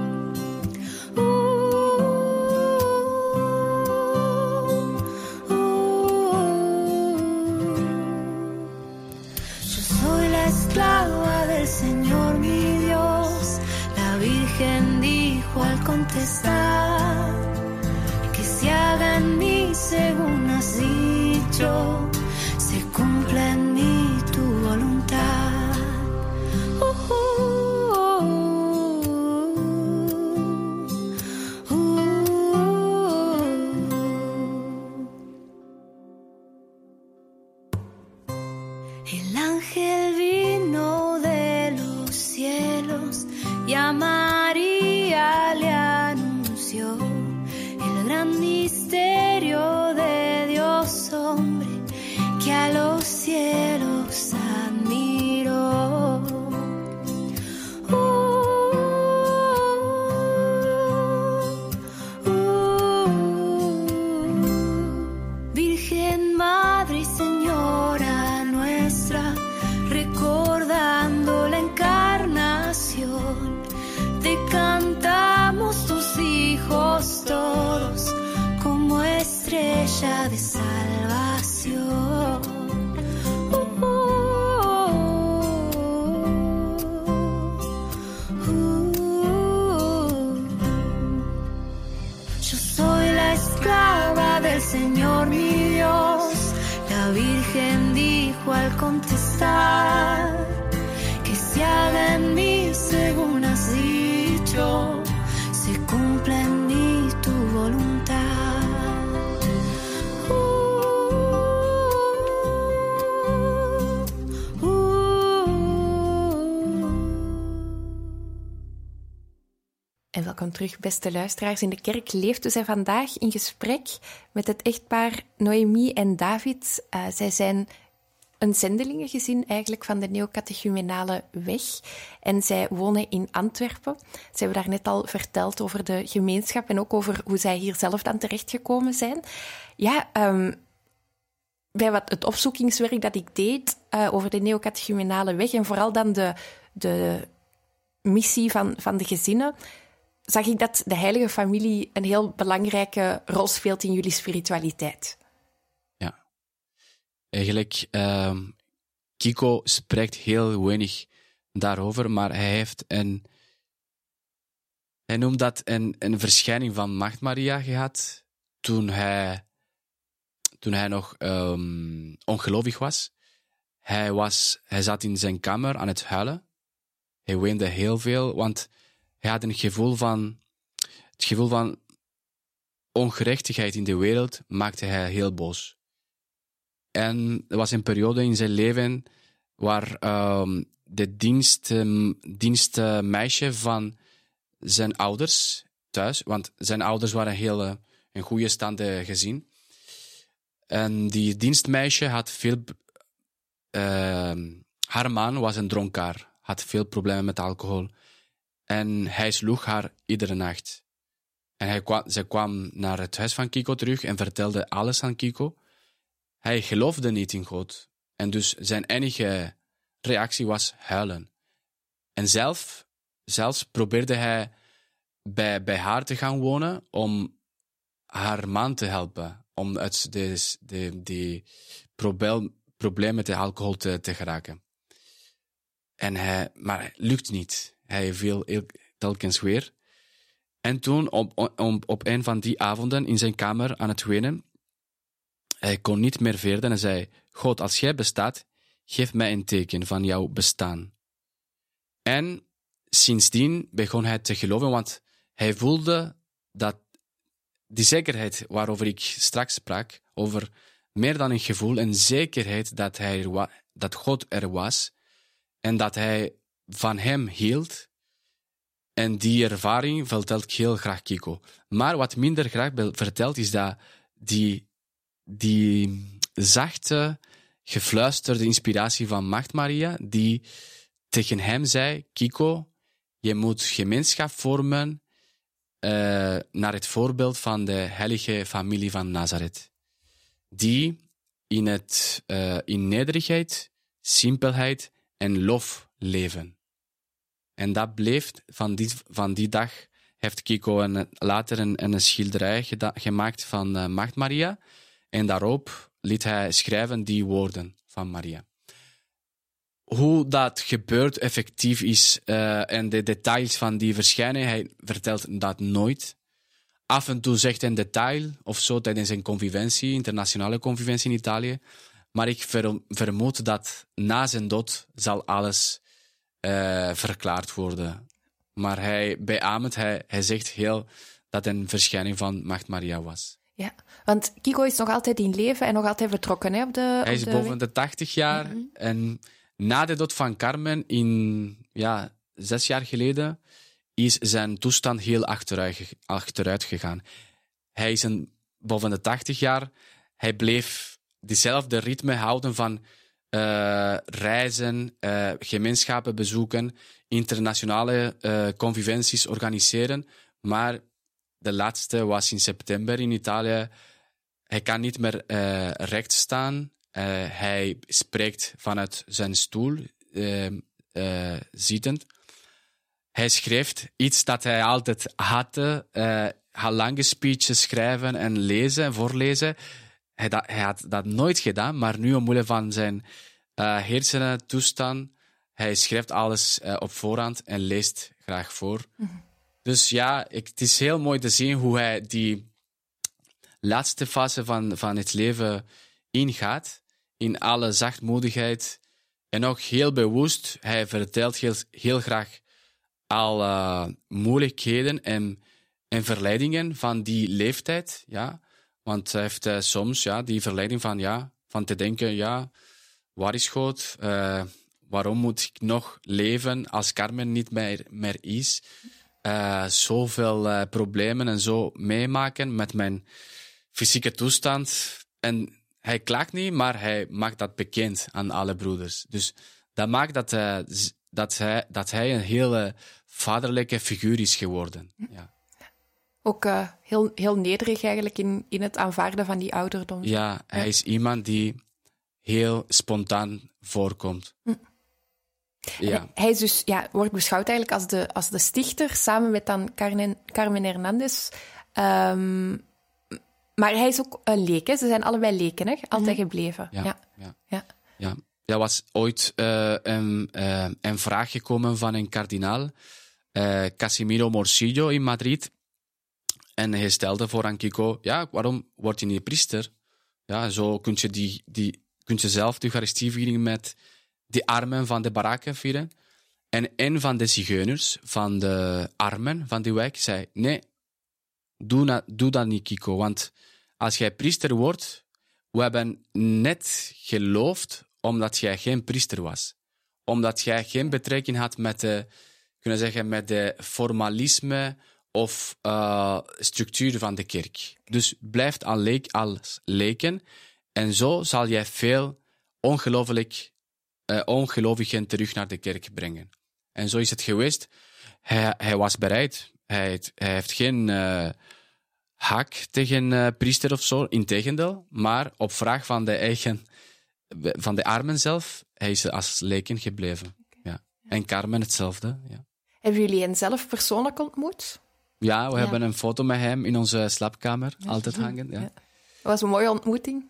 Yo soy la esclava del Señor mi Dios, la Virgen dijo al contestar, que se haga en mí según has dicho, se cumpla en mí tu voluntad. El ángel vino de los cielos y a María le anunció el gran misterio de Dios hombre que a los cielos admiró. Virgen Madre y Señora nuestra, recordando la encarnación, te cantamos tus hijos todos como estrella de salvación. Yo soy la esclava del Señor mi Dios, la Virgen dijo al contestar, que se haga en mí según has dicho, se cumpla en mí tu voluntad. En welkom terug, beste luisteraars. In de kerk leeft. We zijn vandaag in gesprek met het echtpaar Noémie en David. Zij zijn een zendelingengezin eigenlijk van de Neocatechumenale Weg. En zij wonen in Antwerpen. Ze hebben daar net al verteld over de gemeenschap en ook over hoe zij hier zelf dan terechtgekomen zijn. Ja, bij het opzoekingswerk dat ik deed over de Neocatechumenale Weg en vooral dan de missie van de gezinnen, zag ik dat de heilige familie een heel belangrijke rol speelt in jullie spiritualiteit. Ja. Eigenlijk, Kiko spreekt heel weinig daarover, maar hij noemt dat een verschijning van Maagd Maria gehad toen hij nog ongelovig was. Hij zat in zijn kamer aan het huilen. Hij weende heel veel, want hij had het gevoel van ongerechtigheid in de wereld, maakte hij heel boos. En er was een periode in zijn leven waar de dienstmeisje van zijn ouders thuis, want zijn ouders waren een goede staande gezin. En die dienstmeisje had veel... haar man was een dronkaard, had veel problemen met alcohol. En hij sloeg haar iedere nacht. En ze kwam naar het huis van Kiko terug en vertelde alles aan Kiko. Hij geloofde niet in God. En dus zijn enige reactie was huilen. En zelfs probeerde hij bij haar te gaan wonen om haar man te helpen. Om uit die probleem met de alcohol te geraken. Maar het lukt niet. Hij viel telkens weer. En toen, op een van die avonden in zijn kamer aan het wenen, hij kon niet meer verder en zei: God, als jij bestaat, geef mij een teken van jouw bestaan. En sindsdien begon hij te geloven, want hij voelde dat die zekerheid waarover ik straks sprak, over meer dan een gevoel, een zekerheid dat God er was en dat hij van hem hield. En die ervaring vertelt ik heel graag Kiko. Maar wat minder graag vertelt is dat die zachte, gefluisterde inspiratie van Maagd Maria, die tegen hem zei: Kiko, je moet gemeenschap vormen naar het voorbeeld van de heilige familie van Nazareth. Die in nederigheid, simpelheid en lof leven. En dat bleef van die dag. Heeft Kiko later een schilderij gemaakt van Maagd Maria. En daarop liet hij schrijven die woorden van Maria. Hoe dat gebeurt effectief is en de details van die verschijnen, hij vertelt dat nooit. Af en toe zegt hij een detail of zo tijdens een conviventie, internationale conviventie in Italië. Maar ik vermoed dat na zijn dood zal alles verklaard worden. Maar hij beaamt, hij zegt heel dat een verschijning van Maagd Maria was. Ja, want Kiko is nog altijd in leven en nog altijd vertrokken, hè, Hij is boven de 80 jaar. Mm-hmm. En na de dood van Carmen, 6 jaar geleden, is zijn toestand heel achteruit gegaan. Hij is boven de 80 jaar. Hij bleef diezelfde ritme houden van reizen, gemeenschappen bezoeken, internationale conviventies organiseren. Maar de laatste was in september in Italië. Hij kan niet meer recht staan. Hij spreekt vanuit zijn stoel, zittend. Hij schreef iets dat hij altijd had. Lange speeches schrijven en lezen, voorlezen. Hij had dat nooit gedaan, maar nu omwille van zijn hersentoestand, hij schrijft alles op voorhand en leest graag voor. Mm-hmm. Dus ja, het is heel mooi te zien hoe hij die laatste fase van het leven ingaat, in alle zachtmoedigheid en ook heel bewust. Hij vertelt heel graag alle moeilijkheden en verleidingen van die leeftijd, ja. Want hij heeft soms die verleiding van te denken, waar is God? Waarom moet ik nog leven als Carmen niet meer is? Zoveel problemen en zo meemaken met mijn fysieke toestand. En hij klaagt niet, maar hij maakt dat bekend aan alle broeders. Dus dat maakt dat hij een hele vaderlijke figuur is geworden. Ja. Ook heel nederig eigenlijk in het aanvaarden van die ouderdom. Ja, hij is iemand die heel spontaan voorkomt. Ja. Hij is dus, wordt beschouwd eigenlijk als de stichter, samen met dan Carmen Hernandez. Maar hij is ook een leek, hè? Ze zijn allebei leken, hè? Altijd gebleven. Ja. Er was ooit een vraag gekomen van een kardinaal, Casimiro Morcillo in Madrid. En hij stelde voor aan Kiko, waarom word je niet priester? Ja, zo kun je zelf de Eucharistieviering met de armen van de barakken vieren. En een van de zigeuners, van de armen van die wijk, zei, nee, doe dat niet, Kiko. Want als jij priester wordt, we hebben net geloofd omdat jij geen priester was. Omdat jij geen betrekking had met de formalisme of structuur van de kerk. Dus blijf als leken. En zo zal jij veel ongelovigen terug naar de kerk brengen. En zo is het geweest. Hij was bereid. Hij heeft geen haak tegen priester of zo, integendeel. Maar op vraag van de armen zelf, hij is als leken gebleven. Ja. En Carmen hetzelfde. Ja. Hebben jullie hen zelf persoonlijk ontmoet? Ja, we hebben een foto met hem in onze slaapkamer altijd hangen. Ja. Dat was een mooie ontmoeting.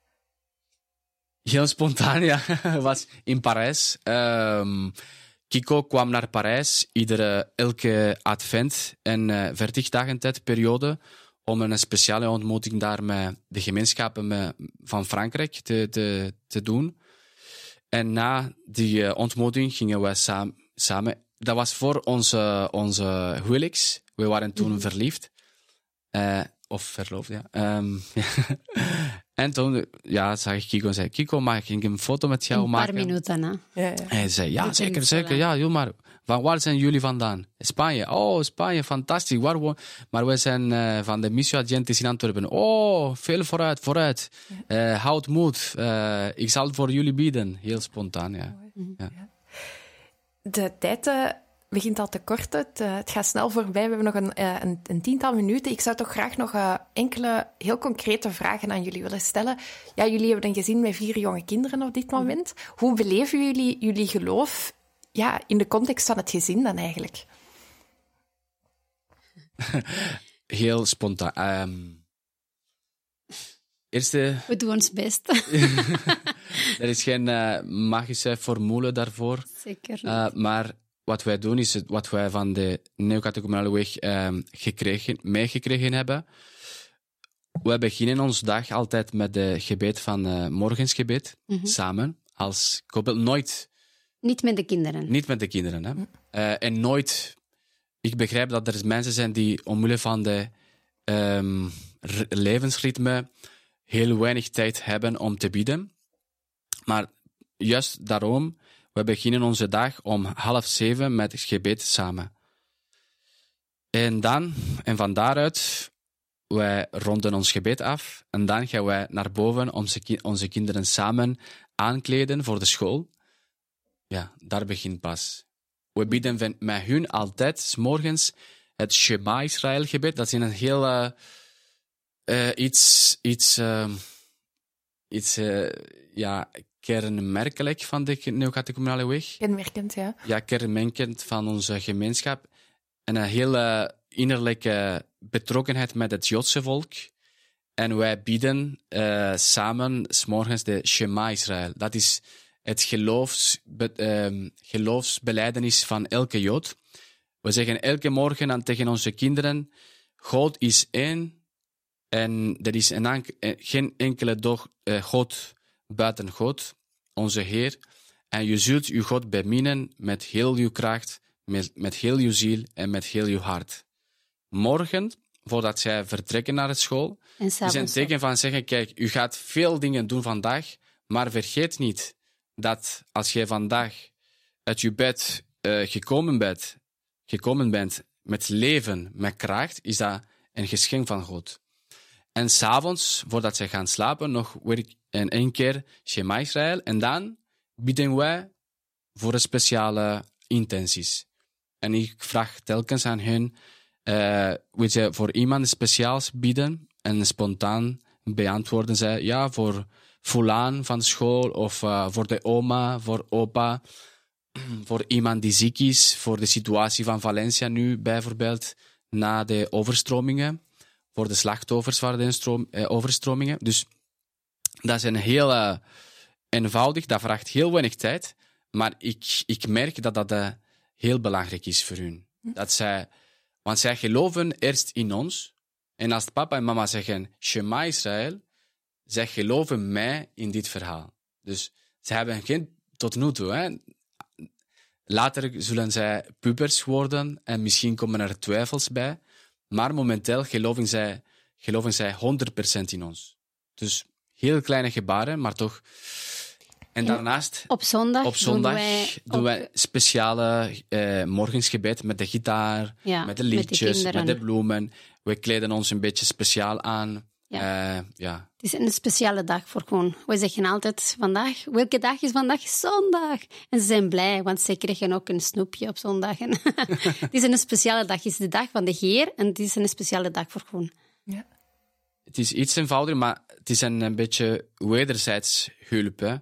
Heel spontaan, ja. Het was in Parijs. Kiko kwam naar Parijs elke advent en vertigdagentijdperiode om een speciale ontmoeting daar met de gemeenschappen van Frankrijk te doen. En die ontmoeting gingen we samen. Dat was voor onze huwelijks. We waren toen verliefd. Of verloofd, ja. En toen zag ik Kiko en zei, Kiko, mag ik een foto met jou maken? Een paar minuten, hè? Ja. Hij zei, ja, zeker. Ja, joh, maar van waar zijn jullie vandaan? Spanje. Oh, Spanje, fantastisch. Maar wij zijn van de Missio Agentis in Antwerpen. Oh, veel vooruit. Houd moed. Ik zal het voor jullie bieden. Heel spontaan, ja. De tijd begint al te korten. Het gaat snel voorbij. We hebben nog een 10-tal minuten. Ik zou toch graag nog enkele heel concrete vragen aan jullie willen stellen. Ja, jullie hebben een gezin met 4 jonge kinderen op dit moment. Hoe beleven jullie geloof in de context van het gezin dan eigenlijk? Heel spontaan. We doen ons best. Er is geen magische formule daarvoor. Zeker niet. Maar wat wij doen is wat wij van de Neocatechumenale Weg meegekregen hebben. We beginnen onze dag altijd met de gebed van morgensgebed, samen. Als koppel. Nooit. Niet met de kinderen. Niet met de kinderen. Hè. En nooit. Ik begrijp dat er mensen zijn die omwille van de levensritme heel weinig tijd hebben om te bidden. Maar juist daarom, we beginnen onze dag om 6:30 met het gebed samen. En van daaruit, wij ronden ons gebed af en dan gaan wij naar boven om onze kinderen samen aankleden voor de school. Ja, daar begint pas. We bidden met hun altijd 's morgens het Shema Israël gebed. Dat is een heel kernmerkelijk van de Neocatechumenale Weg. Kenmerkend, ja. Ja, kenmerkend van onze gemeenschap. En een hele innerlijke betrokkenheid met het Joodse volk. En wij bidden samen 's morgens de Shema Israël. Dat is het geloofsbelijdenis van elke Jood. We zeggen elke morgen tegen onze kinderen, God is één en er is geen enkele God buiten God, onze Heer. En je zult je God beminnen met heel je kracht, met heel je ziel en met heel je hart. Morgen, voordat zij vertrekken naar de school, is een teken van zeggen, kijk, u gaat veel dingen doen vandaag, maar vergeet niet dat als jij vandaag uit je bed gekomen bent met leven, met kracht, is dat een geschenk van God. En 's avonds, voordat zij gaan slapen, nog weer één keer Shema Israël. En dan bidden wij voor speciale intenties. En ik vraag telkens aan hen, wil je voor iemand speciaals bidden? En spontaan beantwoorden zij, ja, voor Fulaan van school, of voor de oma, voor opa, voor iemand die ziek is, voor de situatie van Valencia nu bijvoorbeeld, na de overstromingen, voor de slachtoffers van de overstromingen. Dus dat is een heel eenvoudig, dat vraagt heel weinig tijd, maar ik merk dat dat heel belangrijk is voor hun. Want zij geloven eerst in ons, en als papa en mama zeggen Shema Israël, zij geloven mij in dit verhaal. Dus ze hebben geen, tot nu toe, hè. Later zullen zij pubers worden en misschien komen er twijfels bij, maar momenteel geloven zij 100% in ons. Dus heel kleine gebaren, maar toch. En daarnaast, op zondag doen wij speciale morgensgebed met de gitaar, met de liedjes, met de bloemen. We kleden ons een beetje speciaal aan. Ja. Het is een speciale dag voor gewoon. We zeggen altijd vandaag, welke dag is vandaag? Zondag. En ze zijn blij, want ze krijgen ook een snoepje op zondagen. Het is een speciale dag. Het is de dag van de Heer en het is een speciale dag voor gewoon. Ja. Het is iets eenvoudiger, maar het is een beetje wederzijds hulp. Hè.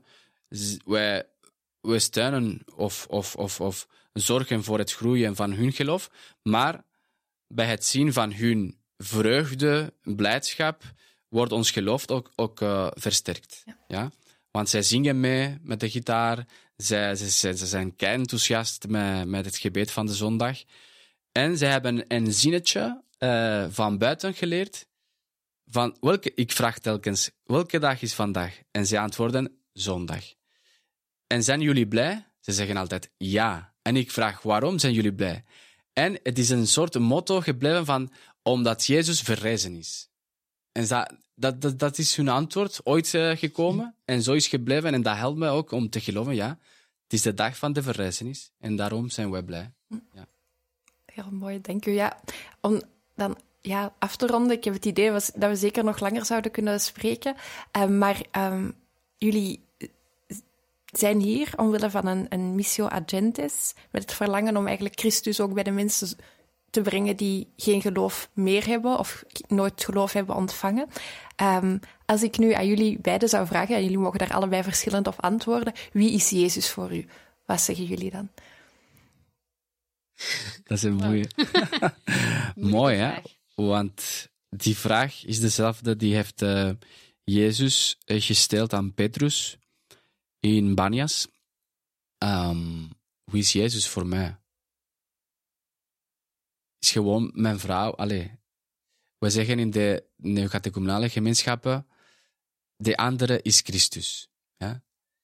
We steunen of zorgen voor het groeien van hun geloof, maar bij het zien van hun vreugde, blijdschap, wordt ons geloof ook versterkt. Ja? Want zij zingen mee met de gitaar, ze zijn kei enthousiast met het gebed van de zondag. En ze hebben een zinnetje van buiten geleerd. Ik vraag telkens, welke dag is vandaag? En zij antwoorden, zondag. En zijn jullie blij? Ze zeggen altijd, ja. En ik vraag, waarom zijn jullie blij? En het is een soort motto gebleven van, omdat Jezus verrezen is. En dat is hun antwoord ooit gekomen. En zo is gebleven. En dat helpt mij ook om te geloven, ja, het is de dag van de verrijzenis. En daarom zijn wij blij. Ja. Heel mooi, dank u. Ja, om dan af te ronden, ik heb het idee dat we zeker nog langer zouden kunnen spreken. Maar jullie zijn hier omwille van een missio agentis, met het verlangen om eigenlijk Christus ook bij de mensen te brengen die geen geloof meer hebben of nooit geloof hebben ontvangen. Als ik nu aan jullie beiden zou vragen, en jullie mogen daar allebei verschillend op antwoorden, wie is Jezus voor u? Wat zeggen jullie dan? Dat is een mooie. Mooi, hè? Want die vraag is dezelfde die heeft Jezus gesteld aan Petrus in Banias. Wie is Jezus voor mij? Is gewoon mijn vrouw. We zeggen in de neocatechumenale gemeenschappen, de andere is Christus. Ja?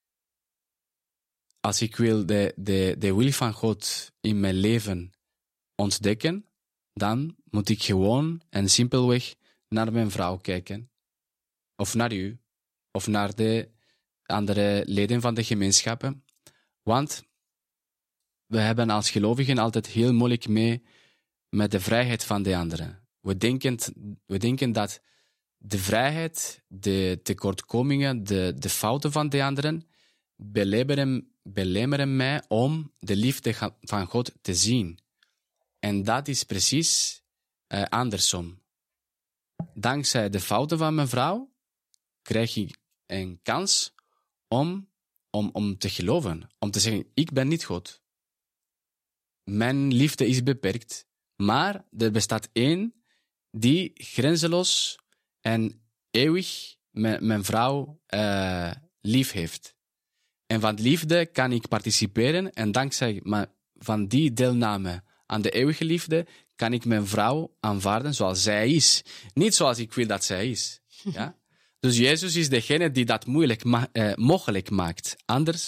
Als ik wil de wil van God in mijn leven ontdekken, dan moet ik gewoon en simpelweg naar mijn vrouw kijken. Of naar u. Of naar de andere leden van de gemeenschappen. Want we hebben als gelovigen altijd heel moeilijk mee met de vrijheid van de anderen. We denken dat de vrijheid, de tekortkomingen, de fouten van de anderen belemmeren mij om de liefde van God te zien. En dat is precies andersom. Dankzij de fouten van mijn vrouw krijg ik een kans om te geloven. Om te zeggen, ik ben niet God. Mijn liefde is beperkt. Maar er bestaat één die grenzeloos en eeuwig mijn vrouw lief heeft. En van liefde kan ik participeren en dankzij van die deelname aan de eeuwige liefde kan ik mijn vrouw aanvaarden zoals zij is. Niet zoals ik wil dat zij is. Ja? Dus Jezus is degene die dat mogelijk maakt.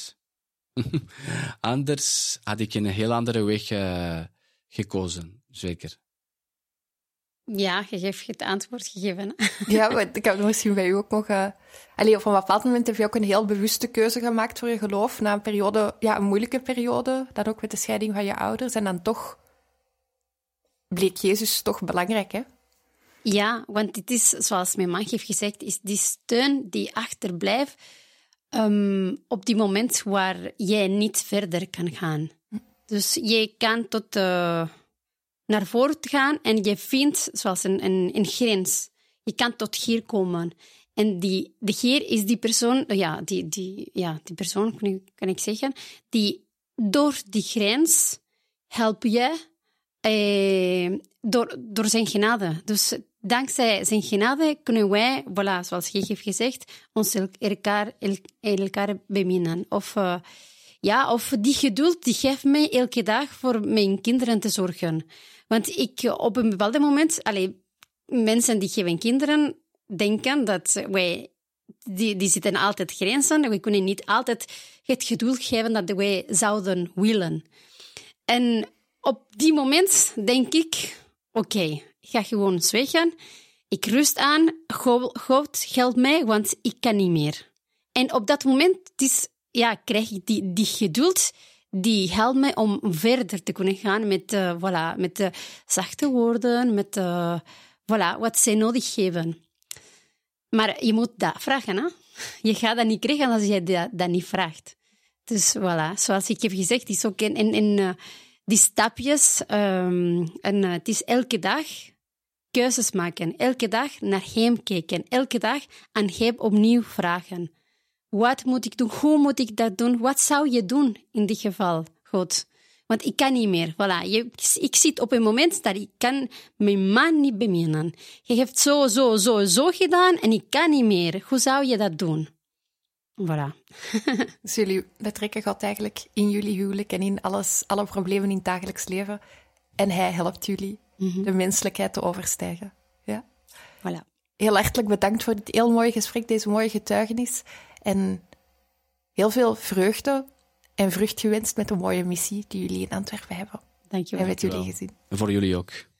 Anders had ik een heel andere weg gekozen, zeker. Ja, je hebt het antwoord gegeven. Ja, maar ik heb misschien bij u ook nog... op een bepaald moment heb je ook een heel bewuste keuze gemaakt voor je geloof. Na een periode, een moeilijke periode, dan ook met de scheiding van je ouders. En dan toch bleek Jezus toch belangrijk, hè? Ja, want het is, zoals mijn man heeft gezegd, is die steun die achterblijft op die moment waar jij niet verder kan gaan. Dus je kan tot naar voren gaan en je vindt zoals een grens. Je kan tot hier komen. En de Heer is die persoon, die persoon, kan ik zeggen, die door die grens helpt je door zijn genade. Dus dankzij zijn genade kunnen wij, voilà, zoals je heeft gezegd, ons elkaar beminnen. Of die geduld die geeft mij elke dag voor mijn kinderen te zorgen. Want op een bepaald moment, mensen die geven kinderen denken dat wij, die zitten altijd grenzen. We kunnen niet altijd het geduld geven dat wij zouden willen. En op die moment denk ik, oké, ik ga gewoon zwijgen. Ik rust aan, God helpt mij, want ik kan niet meer. En op dat moment krijg ik die geduld, die helpt mij om verder te kunnen gaan met zachte woorden, met wat zij nodig hebben. Maar je moet dat vragen, hè? Je gaat dat niet krijgen als je dat niet vraagt. Dus voilà, zoals ik heb gezegd, is ook in die stapjes. Het is elke dag keuzes maken. Elke dag naar hem kijken. Elke dag aan hem opnieuw vragen. Wat moet ik doen? Hoe moet ik dat doen? Wat zou je doen in dit geval, God? Want ik kan niet meer. Voilà. Ik zit op een moment dat ik kan mijn man niet beminnen. Je hebt zo gedaan en ik kan niet meer. Hoe zou je dat doen? Voilà. Dus jullie betrekken God eigenlijk in jullie huwelijk en in alle problemen in het dagelijks leven. En hij helpt jullie de menselijkheid te overstijgen. Ja. Voilà. Heel hartelijk bedankt voor dit heel mooie gesprek, deze mooie getuigenis. En heel veel vreugde en vrucht gewenst met de mooie missie die jullie in Antwerpen hebben. Dank je wel. En met jullie gezin. En voor jullie ook.